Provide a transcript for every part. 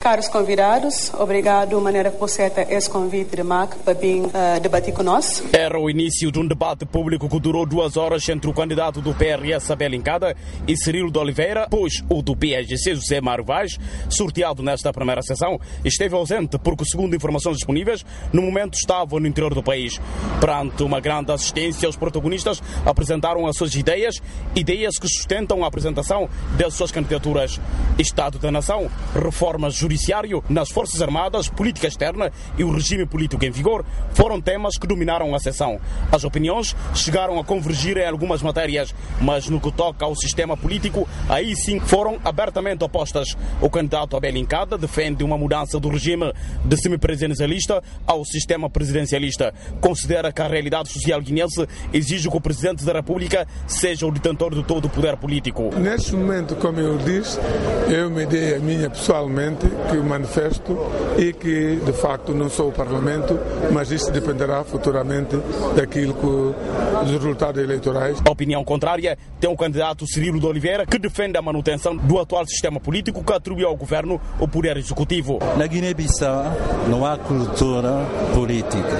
Caros convidados, obrigado maneira que você aceita esse convite de MAC para vir debater conosco. Era o início de um debate público que durou 2 horas entre o candidato do PRS, Abel Incada, e Cirilo de Oliveira, pois o do PSGC, José Mário Vaz, sorteado nesta primeira sessão, esteve ausente porque, segundo informações disponíveis, no momento estava no interior do país. Perante uma grande assistência, os protagonistas apresentaram as suas ideias que sustentam a apresentação das suas candidaturas. Estado da Nação, reforma judiciário, nas Forças Armadas, política externa e o regime político em vigor foram temas que dominaram a sessão. As opiniões chegaram a convergir em algumas matérias, mas no que toca ao sistema político, aí sim foram abertamente opostas. O candidato Abel Incada defende uma mudança do regime de semipresidencialista ao sistema presidencialista. Considera que a realidade social guinense exige que o Presidente da República seja o detentor de todo o poder político. Neste momento, como eu disse, eu me dei a minha pessoalmente, que o manifesto e que de facto não sou o Parlamento, mas isso dependerá futuramente daquilo que dos resultados eleitorais. A opinião contrária tem o candidato Cirilo de Oliveira, que defende a manutenção do atual sistema político que atribui ao governo o poder executivo. Na Guiné-Bissau não há cultura política.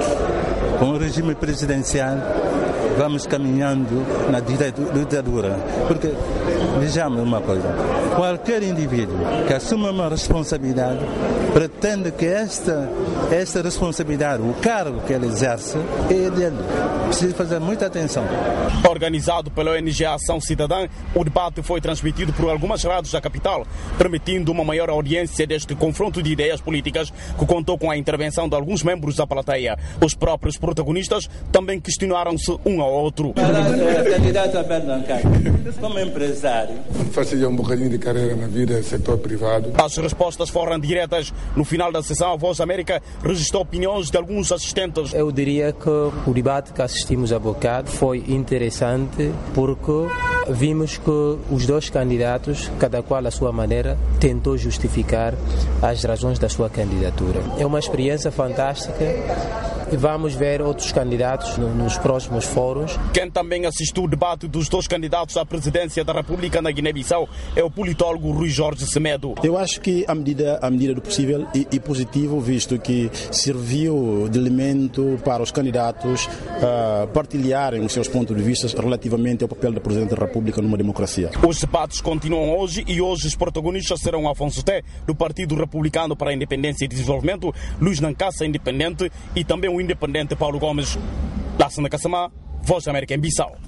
Com o regime presidencial vamos caminhando na ditadura, porque vejamos uma coisa, qualquer indivíduo que assuma uma responsabilidade pretende que esta responsabilidade, o cargo que ele exerce, é dele. Precisa fazer muita atenção. Organizado pela ONG Ação Cidadã, o debate foi transmitido por algumas rádios da capital, permitindo uma maior audiência deste confronto de ideias políticas que contou com a intervenção de alguns membros da plateia. Os próprios protagonistas também questionaram-se um ao outro. Candidato Abel Incada, como empresário, Fazia um bocadinho de carreira na vida, setor privado. As respostas foram diretas. No final da sessão, a Voz América registrou opiniões de alguns assistentes. Eu diria que o debate que assistimos há bocado foi interessante porque vimos que os dois candidatos, cada qual à sua maneira, tentou justificar as razões da sua candidatura. É uma experiência fantástica e vamos ver outros candidatos nos próximos fóruns. Quem também assistiu o debate dos dois candidatos à presidência da República na Guiné-Bissau é o politólogo Rui Jorge Semedo. Eu acho que à medida do possível e positivo, visto que serviu de elemento para os candidatos partilharem os seus pontos de vista relativamente ao papel do Presidente da República numa democracia. Os debates continuam hoje e hoje os protagonistas serão Afonso Té, do Partido Republicano para a Independência e Desenvolvimento, Luís Nancassa, independente, e também o independente Paulo Gomes. Lassana Kassamá, Voz da América em Bissau.